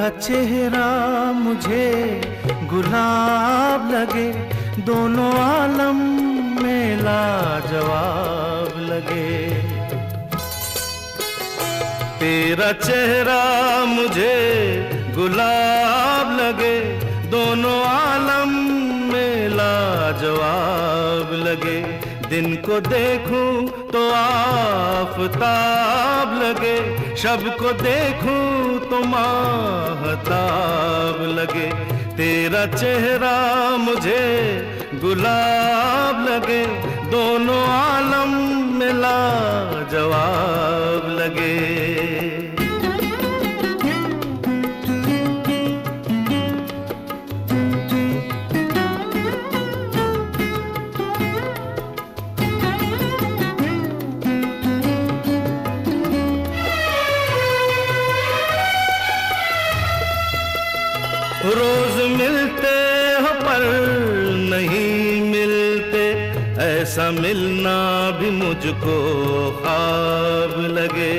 तेरा चेहरा मुझे गुलाब लगे, दोनों आलम में लाजवाब लगे। तेरा चेहरा मुझे गुलाब लगे, दोनों आलम में लाजवाब लगे। दिन को देखूं तो आफताब लगे, शब को देखूं तो माहताब लगे। तेरा चेहरा मुझे गुलाब लगे, दोनों आलम में लाजवाब लगे। रोज मिलते हो पर नहीं मिलते, ऐसा मिलना भी मुझको ख्वाब लगे।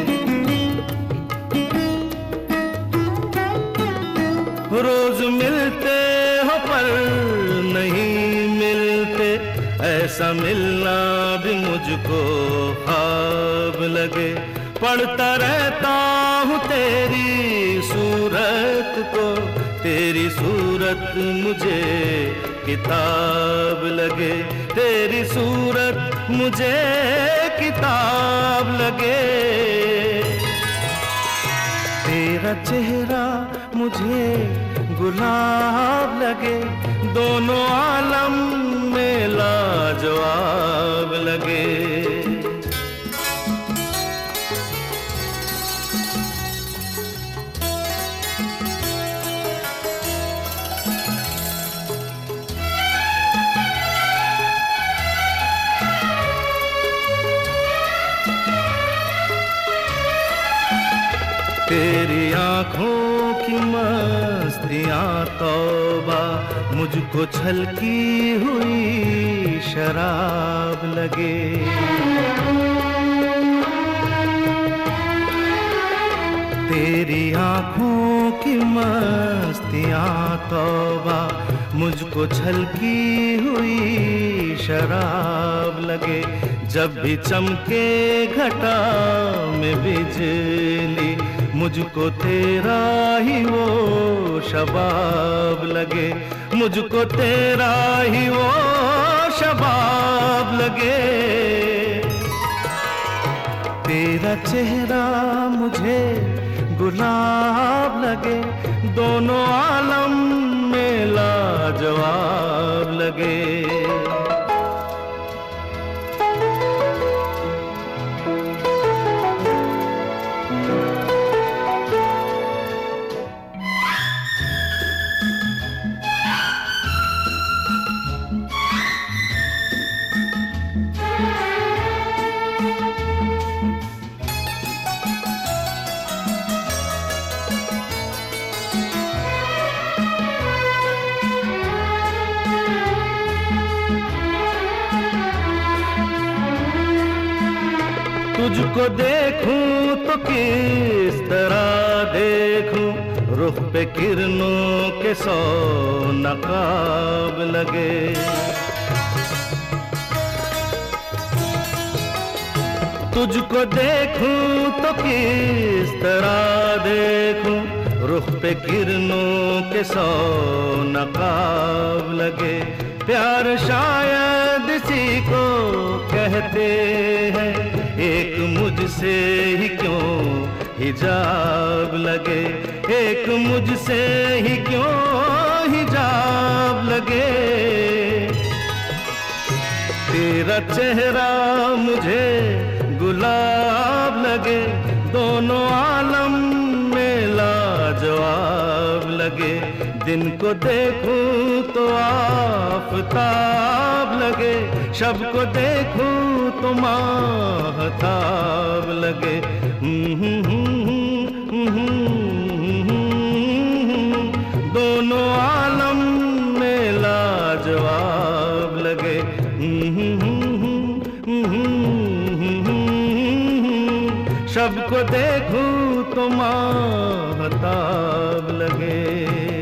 रोज मिलते हो पर नहीं मिलते, ऐसा मिलना भी मुझको ख्वाब लगे। पढ़ता रहता हूँ तेरी सूरत को, तेरी सूरत मुझे किताब लगे। तेरी सूरत मुझे किताब लगे। तेरा चेहरा मुझे गुलाब लगे, दोनों आलम में लाजवाब लगे। तेरी आँखों की मस्तियाँ तौबा, मुझको छलकी हुई शराब लगे। तेरी आँखों की मस्तियाँ तौबा, मुझको छलकी हुई शराब लगे। जब भी चमके घटा में बिजली, मुझको तेरा ही वो शबाब लगे। मुझको तेरा ही वो शबाब लगे। तेरा चेहरा मुझे गुलाब लगे, दोनों आलम में लाजवाब लगे। तुझको देखूं तो किस तरह देखूं, रुख पे किरणों के 100 नकाब लगे। तुझको देखूं तो किस तरह देखूं, रुख पे किरणों के 100 नकाब लगे। प्यार शायद इसी को कहते हैं, एक मुझसे ही क्यों हिजाब लगे। एक मुझसे ही क्यों हिजाब लगे। तेरा चेहरा मुझे गुलाब लगे, दोनों आलम में लाजवाब लगे। दिन को देखूं तो आफताब लगे, शब को देखूं तो माहताब लगे। दोनों आलम में लाजवाब लगे। सबको देखूं तो माहताब लगे।